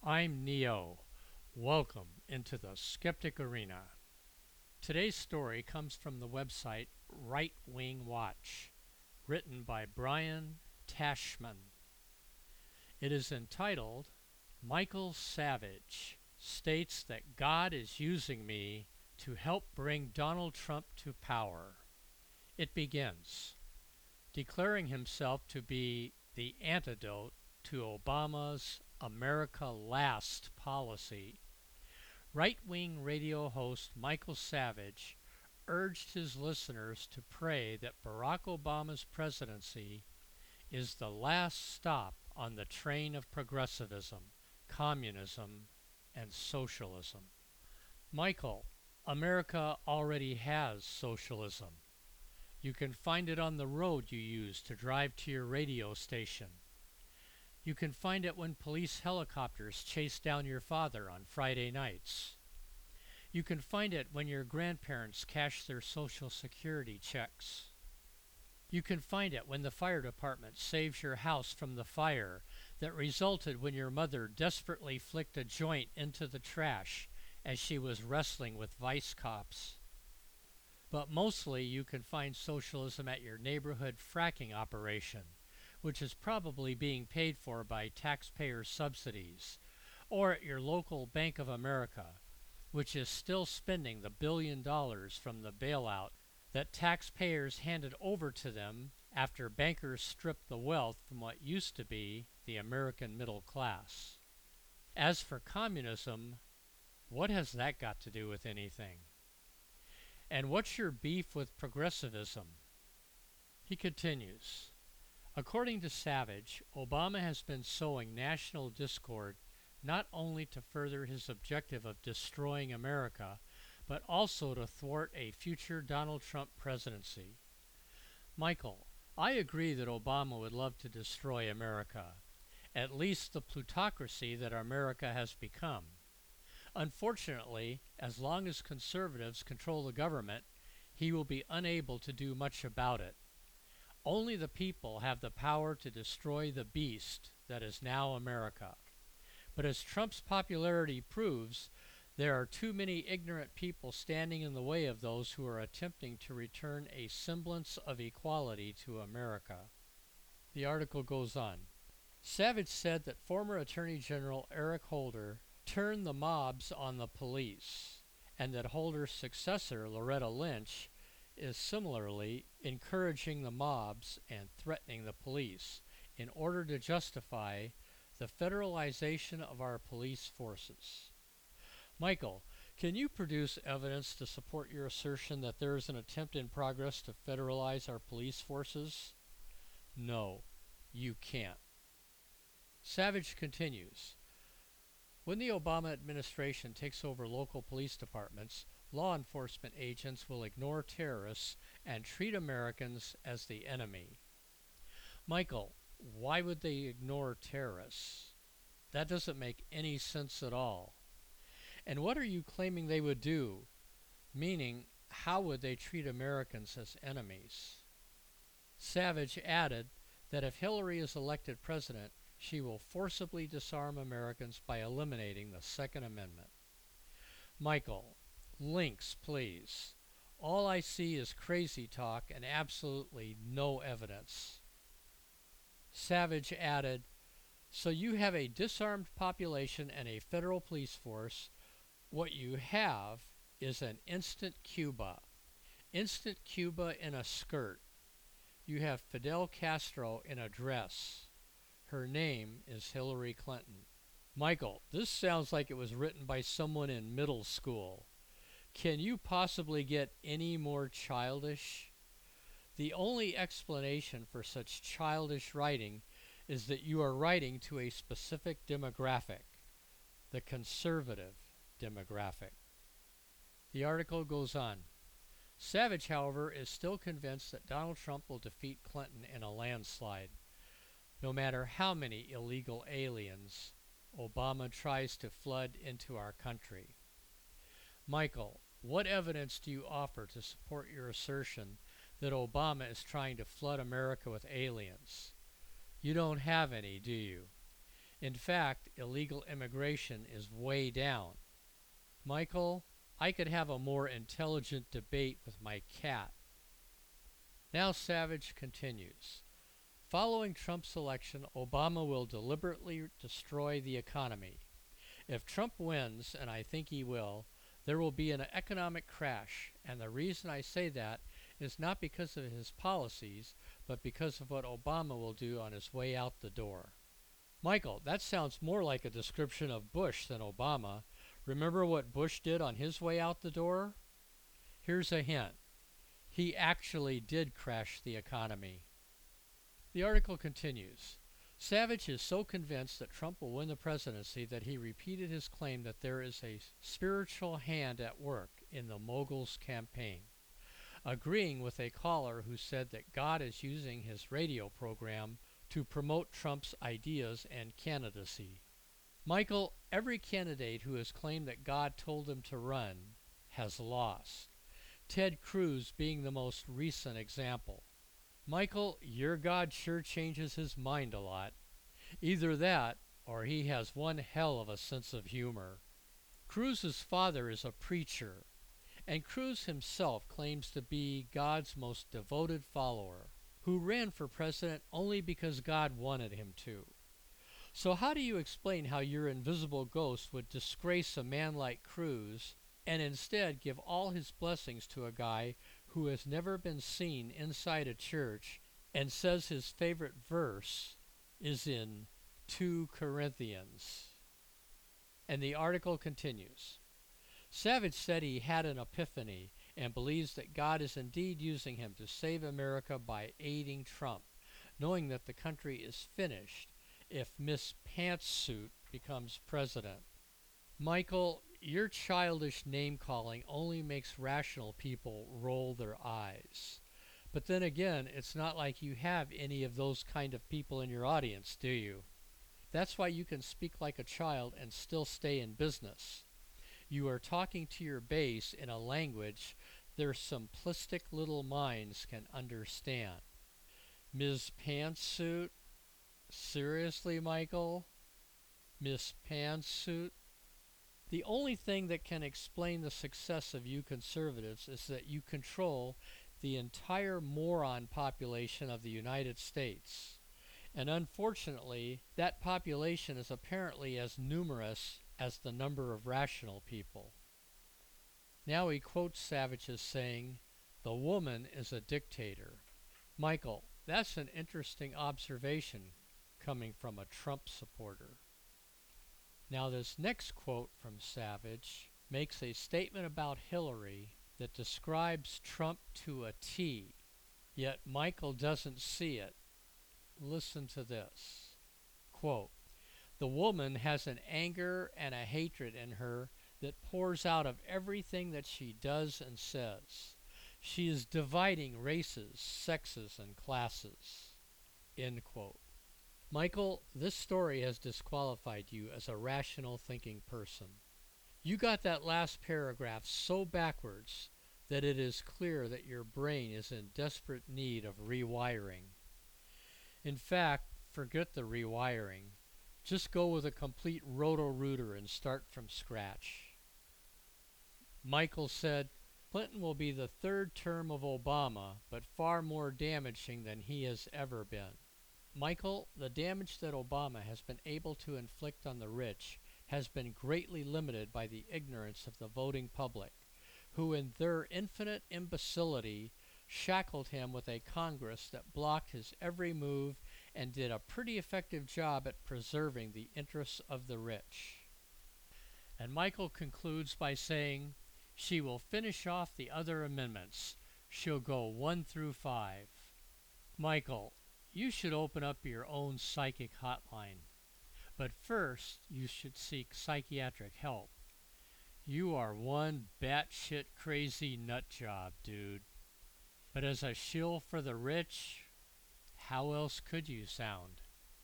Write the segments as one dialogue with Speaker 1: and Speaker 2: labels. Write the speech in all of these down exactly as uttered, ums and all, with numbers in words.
Speaker 1: I'm Neo. Welcome into the Skeptic Arena. Today's story comes from the website Right Wing Watch, written by Brian Tashman. It is entitled, Michael Savage States that God is using me to help bring Donald Trump to power. It begins, declaring himself to be the antidote to Obama's America Last policy. Right-wing radio host Michael Savage urged his listeners to pray that Barack Obama's presidency is the last stop on the train of progressivism, communism, and socialism. Michael, America already has socialism. You can find it on the road you use to drive to your radio station. You can find it when police helicopters chase down your father on Friday nights. You can find it when your grandparents cash their Social Security checks. You can find it when the fire department saves your house from the fire that resulted when your mother desperately flicked a joint into the trash as she was wrestling with vice cops. But mostly you can find socialism at your neighborhood fracking operation, which is probably being paid for by taxpayer subsidies, or at your local Bank of America, which is still spending the billion dollars from the bailout that taxpayers handed over to them after bankers stripped the wealth from what used to be the American middle class. As for communism, what has that got to do with anything? And what's your beef with progressivism? He continues. According to Savage, Obama has been sowing national discord not only to further his objective of destroying America, but also to thwart a future Donald Trump presidency. Michael, I agree that Obama would love to destroy America, at least the plutocracy that America has become. Unfortunately, as long as conservatives control the government, he will be unable to do much about it. Only the people have the power to destroy the beast that is now America. But as Trump's popularity proves, there are too many ignorant people standing in the way of those who are attempting to return a semblance of equality to America. The article goes on. Savage said that former Attorney General Eric Holder turned the mobs on the police, and that Holder's successor, Loretta Lynch, is similarly encouraging the mobs and threatening the police in order to justify the federalization of our police forces. Michael, can you produce evidence to support your assertion that there is an attempt in progress to federalize our police forces? No, you can't. Savage continues. When the Obama administration takes over local police departments, law enforcement agents will ignore terrorists and treat Americans as the enemy. Michael, why would they ignore terrorists? That doesn't make any sense at all. And what are you claiming they would do? Meaning, how would they treat Americans as enemies? Savage added that if Hillary is elected president, she will forcibly disarm Americans by eliminating the Second Amendment. Michael, links, please. All I see is crazy talk and absolutely no evidence. Savage added, so you have a disarmed population and a federal police force. What you have is an instant Cuba. Instant Cuba in a skirt. You have Fidel Castro in a dress. Her name is Hillary Clinton. Michael, this sounds like it was written by someone in middle school. Can you possibly get any more childish? The only explanation for such childish writing is that you are writing to a specific demographic, the conservative demographic. The article goes on. Savage, however, is still convinced that Donald Trump will defeat Clinton in a landslide. No matter how many illegal aliens Obama tries to flood into our country. Michael, what evidence do you offer to support your assertion that Obama is trying to flood America with aliens? You don't have any, do you? In fact, illegal immigration is way down. Michael, I could have a more intelligent debate with my cat. Now Savage continues. Following Trump's election, Obama will deliberately destroy the economy. If Trump wins, and I think he will, there will be an economic crash, and the reason I say that is not because of his policies, but because of what Obama will do on his way out the door. Michael, that sounds more like a description of Bush than Obama. Remember what Bush did on his way out the door? Here's a hint. He actually did crash the economy. The article continues. Savage is so convinced that Trump will win the presidency that he repeated his claim that there is a spiritual hand at work in the mogul's campaign, agreeing with a caller who said that God is using his radio program to promote Trump's ideas and candidacy. Michael, every candidate who has claimed that God told him to run has lost, Ted Cruz being the most recent example. Michael, your God sure changes his mind a lot. Either that, or he has one hell of a sense of humor. Cruz's father is a preacher, and Cruz himself claims to be God's most devoted follower, who ran for president only because God wanted him to. So how do you explain how your invisible ghost would disgrace a man like Cruz and instead give all his blessings to a guy who has never been seen inside a church and says his favorite verse is in two Corinthians? And the article continues. Savage said he had an epiphany and believes that God is indeed using him to save America by aiding Trump, knowing that the country is finished if Miss Pantsuit becomes president. Michael, your childish name-calling only makes rational people roll their eyes. But then again, it's not like you have any of those kind of people in your audience, do you? That's why you can speak like a child and still stay in business. You are talking to your base in a language their simplistic little minds can understand. Miz Pantsuit? Seriously, Michael? Miss Pantsuit? The only thing that can explain the success of you conservatives is that you control the entire moron population of the United States. And unfortunately, that population is apparently as numerous as the number of rational people. Now he quotes Savage as saying, "The woman is a dictator." Michael, that's an interesting observation coming from a Trump supporter. Now this next quote from Savage makes a statement about Hillary that describes Trump to a T, yet Michael doesn't see it. Listen to this. Quote, "The woman has an anger and a hatred in her that pours out of everything that she does and says. She is dividing races, sexes, and classes." End quote. Michael, this story has disqualified you as a rational thinking person. You got that last paragraph so backwards that it is clear that your brain is in desperate need of rewiring. In fact, forget the rewiring. Just go with a complete roto-rooter and start from scratch. Michael said, "Clinton will be the third term of Obama, but far more damaging than he has ever been." Michael, the damage that Obama has been able to inflict on the rich has been greatly limited by the ignorance of the voting public, who in their infinite imbecility shackled him with a Congress that blocked his every move and did a pretty effective job at preserving the interests of the rich. And Michael concludes by saying, "She will finish off the other amendments. She'll go one through five." Michael, you should open up your own psychic hotline. But first, you should seek psychiatric help. You are one batshit crazy nut job, dude. But as a shill for the rich, how else could you sound?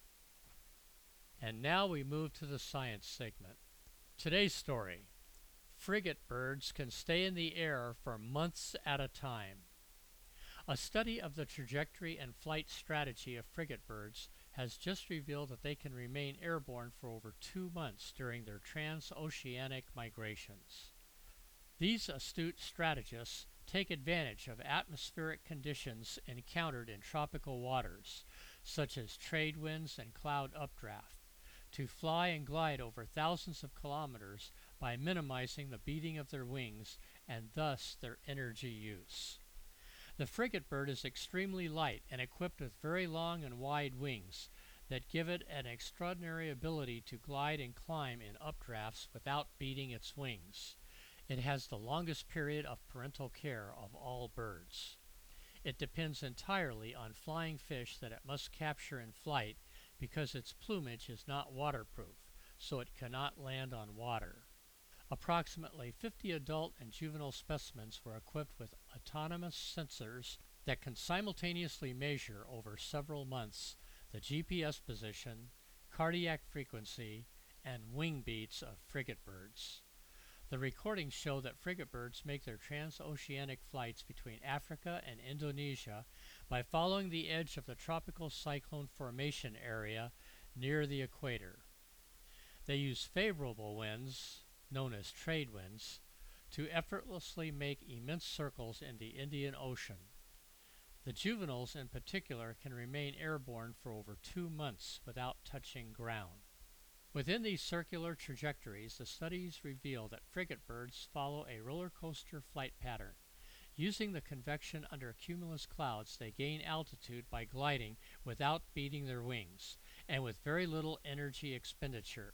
Speaker 1: And now we move to the science segment. Today's story: frigate birds can stay in the air for months at a time. A study of the trajectory and flight strategy of frigate birds has just revealed that they can remain airborne for over two months during their transoceanic migrations. These astute strategists take advantage of atmospheric conditions encountered in tropical waters, such as trade winds and cloud updraft, to fly and glide over thousands of kilometers by minimizing the beating of their wings and thus their energy use. The frigate bird is extremely light and equipped with very long and wide wings that give it an extraordinary ability to glide and climb in updrafts without beating its wings. It has the longest period of parental care of all birds. It depends entirely on flying fish that it must capture in flight because its plumage is not waterproof, so it cannot land on water. Approximately fifty adult and juvenile specimens were equipped with autonomous sensors that can simultaneously measure over several months the G P S position, cardiac frequency, and wing beats of frigate birds. The recordings show that frigate birds make their transoceanic flights between Africa and Indonesia by following the edge of the tropical cyclone formation area near the equator. They use favorable winds, known as trade winds, to effortlessly make immense circles in the Indian Ocean. The juveniles in particular can remain airborne for over two months without touching ground. Within these circular trajectories, the studies reveal that frigate birds follow a roller coaster flight pattern. Using the convection under cumulus clouds, they gain altitude by gliding without beating their wings, and with very little energy expenditure.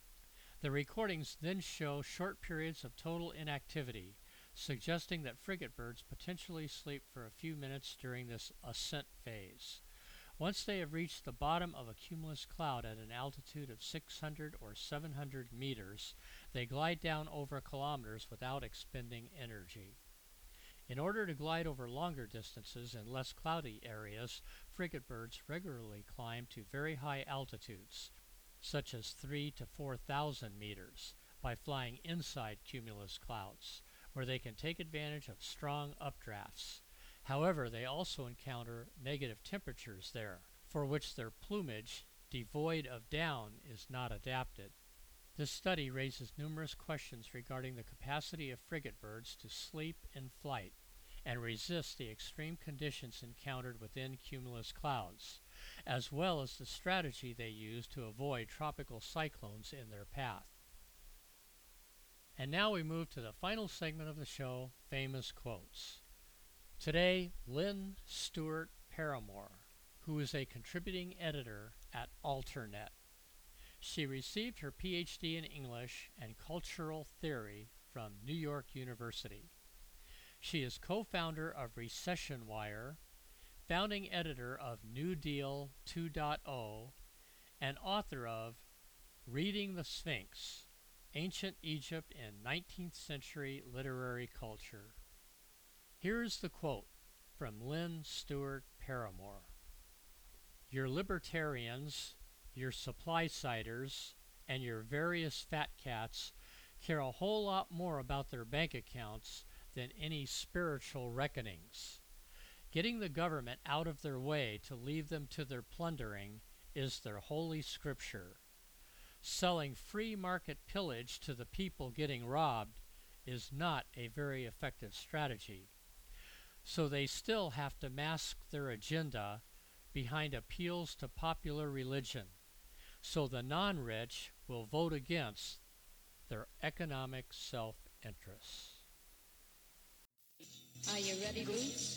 Speaker 1: The recordings then show short periods of total inactivity, suggesting that frigate birds potentially sleep for a few minutes during this ascent phase. Once they have reached the bottom of a cumulus cloud at an altitude of six hundred or seven hundred meters, they glide down over kilometers without expending energy. In order to glide over longer distances in less cloudy areas, frigate birds regularly climb to very high altitudes, such as three to four thousand meters, by flying inside cumulus clouds, where they can take advantage of strong updrafts. However, they also encounter negative temperatures there, for which their plumage, devoid of down, is not adapted. This study raises numerous questions regarding the capacity of frigate birds to sleep in flight and resist the extreme conditions encountered within cumulus clouds, as well as the strategy they use to avoid tropical cyclones in their path. And now we move to the final segment of the show, Famous Quotes. Today, Lynn Stewart Paramore, who is a contributing editor at Alternet. She received her P H D in English and Cultural Theory from New York University. She is co-founder of Recession Wire, founding editor of New Deal two point oh, and author of Reading the Sphinx, Ancient Egypt and nineteenth Century Literary Culture. Here's the quote from Lynn Stewart Paramore. Your libertarians, your supply-siders, and your various fat cats care a whole lot more about their bank accounts than any spiritual reckonings. Getting the government out of their way to leave them to their plundering is their holy scripture. Selling free market pillage to the people getting robbed is not a very effective strategy. So they still have to mask their agenda behind appeals to popular religion, so the non-rich will vote against their economic self-interests.
Speaker 2: Are you ready, Bruce?